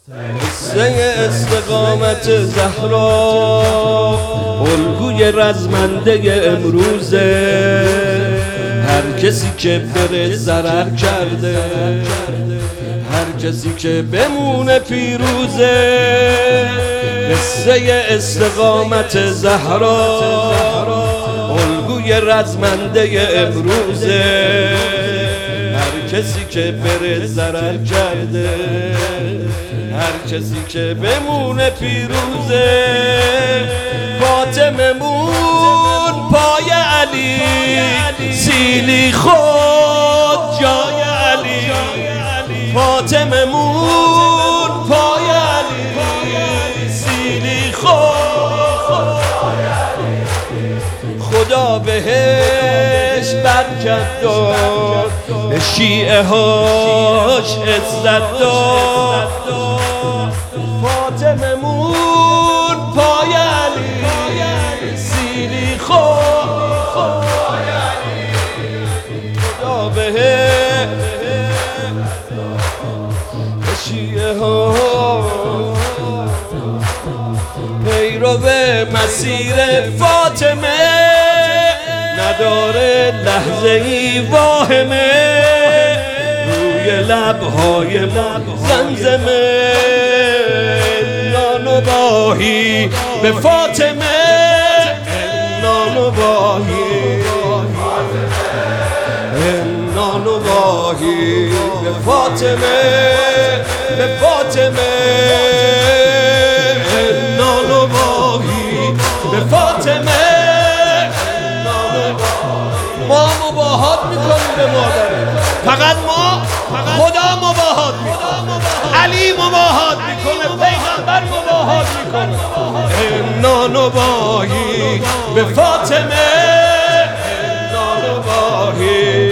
قصه استقامت زهرا الگوی رزمنده امروزه. هر کسی که بره ضرر کرده، هر کسی که بمونه پیروزه. قصه استقامت زهرا الگوی رزمنده امروزه. هر کسی که بره ضرر کرده، هر کسی که بمونه پیروزه. فاطمه مون پای علی، سیلی خود جای علی. فاطمه مون پای علی، سیلی خود. خدا بهش برکت داد، به شیعه هاش عزت داد. فاطمه مون پای علی، سیلی خود. خدا بهش به شیعه هاش پیرو مسیر فاطمه نداره لحظه ای واهمه. روی لبهای زمزمه نانواهی به فاطمه، نانواهی، نانواهی به فاطمه، به فاطمه، نانواهی به فاطمه. ما مباهات میکنیم به مادر، فقط ما، خدا مباهات میکنه، علی مباهات میکنه، پیغمبر مباهات میکنه. نانواهی به فاطمه، نانواهی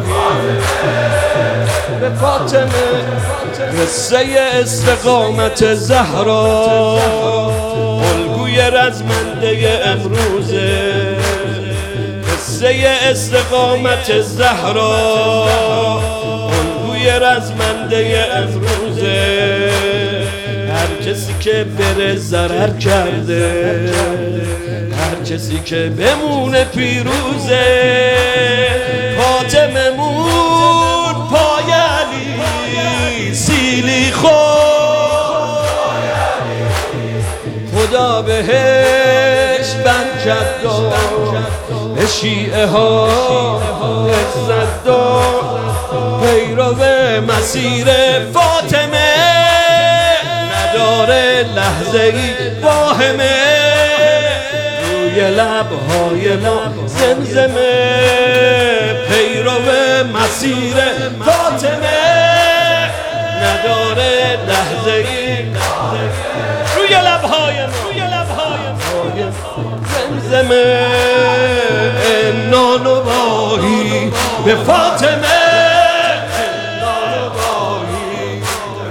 به فاطمه. قصه استقامت زهرا الگوی رزمنده امروزه. قصه استقامت زهرا الگوی رزمنده امروزه. هر کسی که بره ضرر کرده، هر کسی که بمونه پیروزه. فاطمه مون پای علی، سیلی خود. خدا بهش برکت داد، به شیعه ها عزت داد. پیرو مسیر فاطمه نداره لحظه ای واهمه. روی لبهای ما زمزمه پیرو مسیر فاطمه نداره لحظه ای. روی لبهای زمزمه نانواهی به فاطمه، نانواهی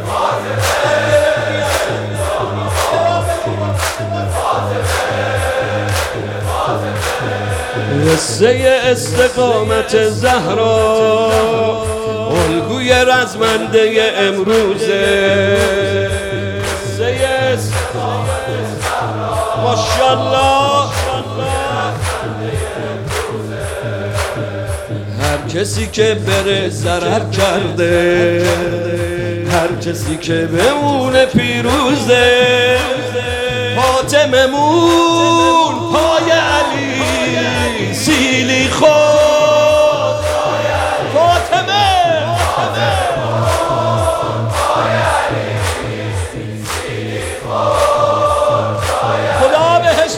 قصه استقامت زهرا الگوی رزمنده امروزه. ماشاءالله هر کسی که بره ضرر کرده، هر کسی که بمونه پیروزه. فاطمه مون پای علی، سیلی خود. فاطمه خدا بهش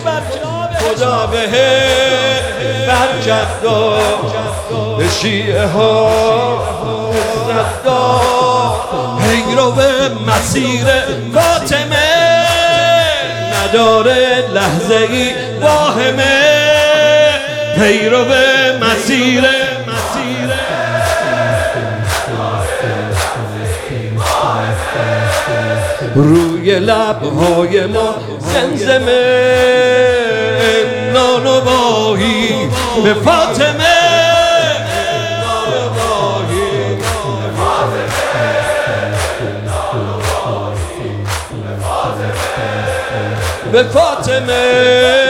برکت داد، به شیعه ها عزت داد. پیرو مسیر فاطمه نداره لحظه ای واهمه. پیرو مسیر روی لبهای ما زمزمه نانواهی به فاطمه. به فاطمه